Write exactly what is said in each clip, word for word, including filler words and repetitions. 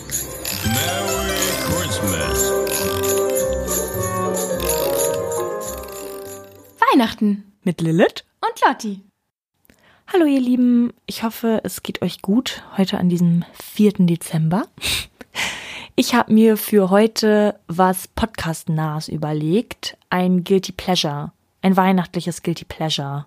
Merry Christmas. Weihnachten Mit Lilith und Lotti. Hallo ihr Lieben, ich hoffe, es geht euch gut heute an diesem vierten Dezember. Ich habe mir für heute was Podcast-nahes überlegt, ein Guilty Pleasure, ein weihnachtliches Guilty Pleasure.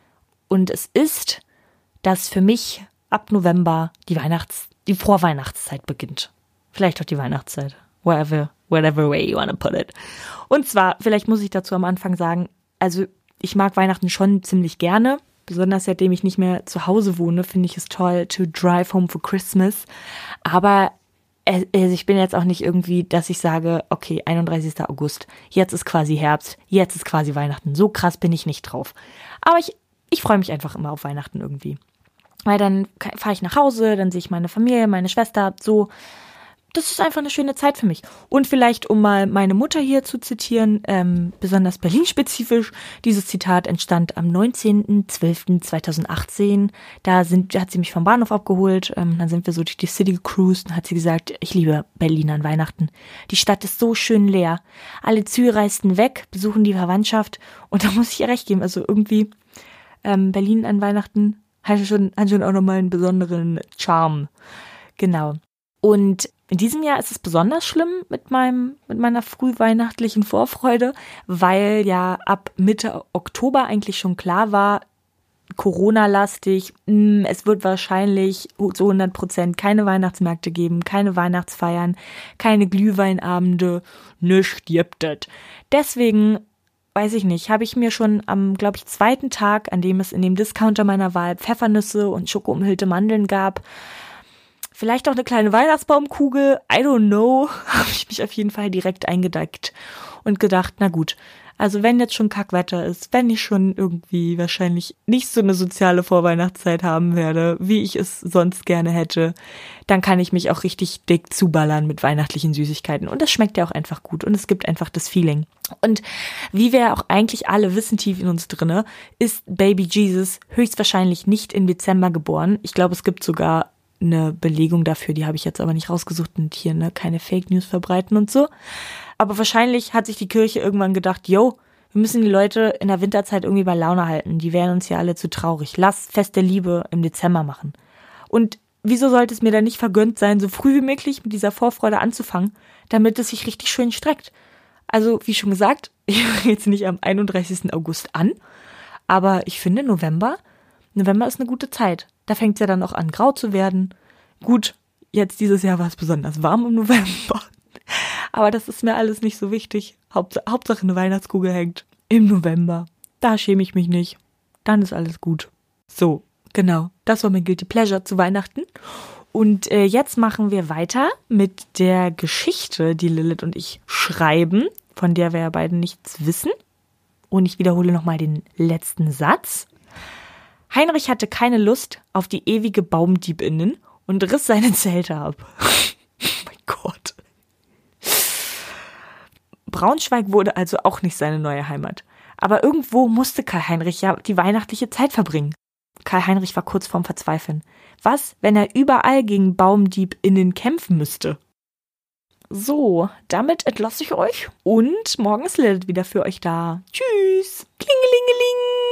Und es ist, dass für mich ab November die Weihnachts-, die Vorweihnachtszeit beginnt. Vielleicht auch die Weihnachtszeit, whatever, whatever way you wanna put it. Und zwar, vielleicht muss ich dazu am Anfang sagen, also ich mag Weihnachten schon ziemlich gerne. Besonders seitdem ich nicht mehr zu Hause wohne, finde ich es toll to drive home for Christmas. Aber also ich bin jetzt auch nicht irgendwie, dass ich sage, okay, einunddreißigster August, jetzt ist quasi Herbst, jetzt ist quasi Weihnachten. So krass bin ich nicht drauf. Aber ich, ich freue mich einfach immer auf Weihnachten irgendwie. Weil dann fahre ich nach Hause, dann sehe ich meine Familie, meine Schwester, so. Das ist einfach eine schöne Zeit für mich. Und vielleicht, um mal meine Mutter hier zu zitieren, ähm, besonders Berlin-spezifisch, dieses Zitat entstand am neunzehnten zwölften zweitausendachtzehn. Da sind, da hat sie mich vom Bahnhof abgeholt, ähm, dann sind wir so durch die City gecruised und hat sie gesagt, ich liebe Berlin an Weihnachten. Die Stadt ist so schön leer. Alle Züge reisten weg, besuchen die Verwandtschaft und da muss ich ihr recht geben. Also irgendwie ähm, Berlin an Weihnachten hat schon, hat schon auch nochmal einen besonderen Charme. Genau. Und in diesem Jahr ist es besonders schlimm mit meinem, mit meiner frühweihnachtlichen Vorfreude, weil ja ab Mitte Oktober eigentlich schon klar war, Corona-lastig, mh, es wird wahrscheinlich zu hundert Prozent keine Weihnachtsmärkte geben, keine Weihnachtsfeiern, keine Glühweinabende, nichts gibt es. Deswegen, weiß ich nicht, habe ich mir schon am, glaube ich, zweiten Tag, an dem es in dem Discounter meiner Wahl Pfeffernüsse und schokoumhüllte Mandeln gab, vielleicht auch eine kleine Weihnachtsbaumkugel, I don't know, habe ich mich auf jeden Fall direkt eingedeckt und gedacht, na gut, also wenn jetzt schon Kackwetter ist, wenn ich schon irgendwie wahrscheinlich nicht so eine soziale Vorweihnachtszeit haben werde, wie ich es sonst gerne hätte, dann kann ich mich auch richtig dick zuballern mit weihnachtlichen Süßigkeiten. Und das schmeckt ja auch einfach gut und es gibt einfach das Feeling. Und wie wir auch eigentlich alle wissen, tief in uns drinne, ist Baby Jesus höchstwahrscheinlich nicht im Dezember geboren. Ich glaube, es gibt sogar eine Belegung dafür, die habe ich jetzt aber nicht rausgesucht und hier ne keine Fake News verbreiten und so. Aber wahrscheinlich hat sich die Kirche irgendwann gedacht, yo, wir müssen die Leute in der Winterzeit irgendwie bei Laune halten. Die wären uns ja alle zu traurig. Lass Fest der Liebe im Dezember machen. Und wieso sollte es mir dann nicht vergönnt sein, so früh wie möglich mit dieser Vorfreude anzufangen, damit es sich richtig schön streckt? Also, wie schon gesagt, ich fange jetzt nicht am einunddreißigsten August an, aber ich finde November, November ist eine gute Zeit. Da fängt es ja dann auch an, grau zu werden. Gut, jetzt dieses Jahr war es besonders warm im November. Aber das ist mir alles nicht so wichtig. Hauptsache, Hauptsache eine Weihnachtskugel hängt im November. Da schäme ich mich nicht. Dann ist alles gut. So, genau. Das war mein Guilty Pleasure zu Weihnachten. Und äh, jetzt machen wir weiter mit der Geschichte, die Lilith und ich schreiben, von der wir ja beide nichts wissen. Und ich wiederhole nochmal den letzten Satz. Heinrich hatte keine Lust auf die ewige Baumdiebinnen und riss seine Zelte ab. Oh mein Gott. Braunschweig wurde also auch nicht seine neue Heimat. Aber irgendwo musste Karl-Heinrich ja die weihnachtliche Zeit verbringen. Karl-Heinrich war kurz vorm Verzweifeln. Was, wenn er überall gegen BaumdiebInnen kämpfen müsste? So, damit entlasse ich euch und morgen ist Lilith wieder für euch da. Tschüss. Klingelingeling.